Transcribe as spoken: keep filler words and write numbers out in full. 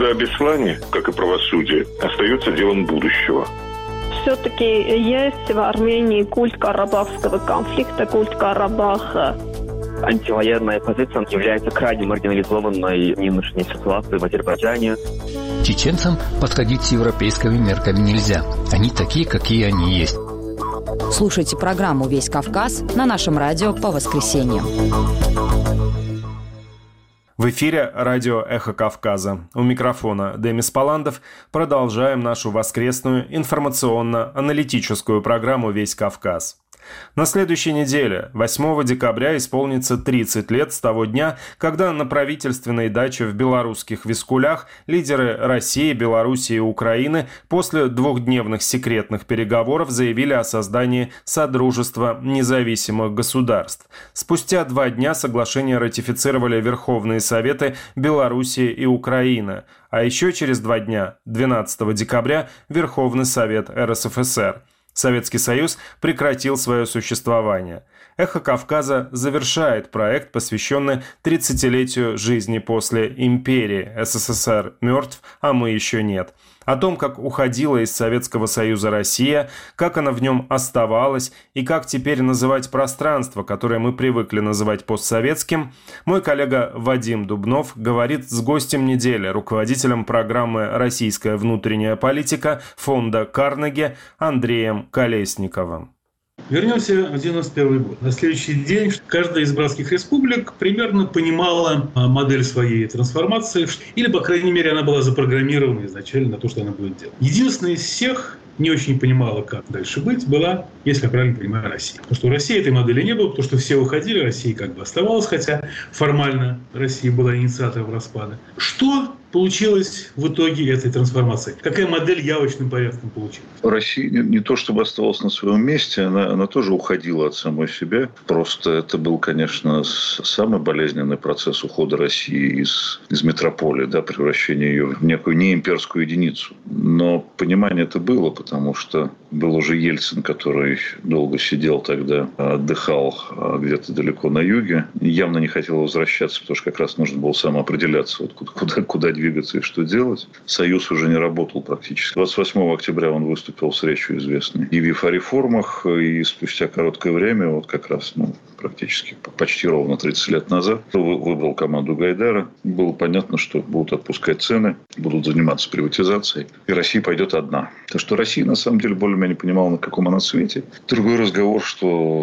Договор о Беслане, как и правосудие, остается делом будущего. Все-таки есть в Армении культ карабахского конфликта, культ Карабаха. Антивоенная позиция является крайне маргинализованной в нынешней ситуации в Азербайджане. Чеченцам подходить с европейскими мерками нельзя. Они такие, какие они есть. Слушайте программу «Весь Кавказ» на нашем радио по воскресеньям. В эфире радио «Эхо Кавказа». У микрофона Демис Паландов. Продолжаем нашу воскресную информационно-аналитическую программу «Весь Кавказ». На следующей неделе, восьмого декабря, исполнится тридцать лет с того дня, когда на правительственной даче в белорусских Вискулях лидеры России, Белоруссии и Украины после двухдневных секретных переговоров заявили о создании Содружества независимых государств. Спустя два дня соглашение ратифицировали Верховные Советы Белоруссии и Украины, а еще через два дня, двенадцатого декабря, Верховный Совет эр эс эф эс эр. Советский Союз прекратил свое существование. «Эхо Кавказа» завершает проект, посвященный тридцатилетию жизни после империи. эс эс эс эр мертв, а мы еще нет. О том, как уходила из Советского Союза Россия, как она в нем оставалась и как теперь называть пространство, которое мы привыкли называть постсоветским, мой коллега Вадим Дубнов говорит с гостем недели, руководителем программы «Российская внутренняя политика» фонда Карнеги Андреем Колесниковым. Вернемся в девяносто первый год. На следующий день каждая из братских республик примерно понимала модель своей трансформации, или, по крайней мере, она была запрограммирована изначально на то, что она будет делать. Единственная из всех не очень понимала, как дальше быть, была, если я правильно понимаю, Россия. Потому что у России этой модели не было, потому что все уходили, Россия как бы оставалась, хотя формально Россия была инициатором распада. Что получилось в итоге этой трансформации? Какая модель явочным порядком получилась? Россия не, не то чтобы оставалась на своем месте, она, она тоже уходила от самой себя. Просто это был, конечно, самый болезненный процесс ухода России из, из метрополии, да, превращения ее в некую неимперскую единицу. Но понимание это было, потому что был уже Ельцин, который долго сидел тогда, отдыхал где-то далеко на юге. Явно не хотел возвращаться, потому что как раз нужно было самоопределяться, вот куда, куда, куда двигаться и что делать. Союз уже не работал практически. двадцать восьмого октября он выступил с речью известной, объявив о реформах, и спустя короткое время, вот как раз, ну, практически почти ровно тридцать лет назад, выбрал команду Гайдара. Было понятно, что будут отпускать цены, будут заниматься приватизацией, и Россия пойдет одна. То, что Россия на самом деле более-менее понимала, на каком она свете. Другой разговор, что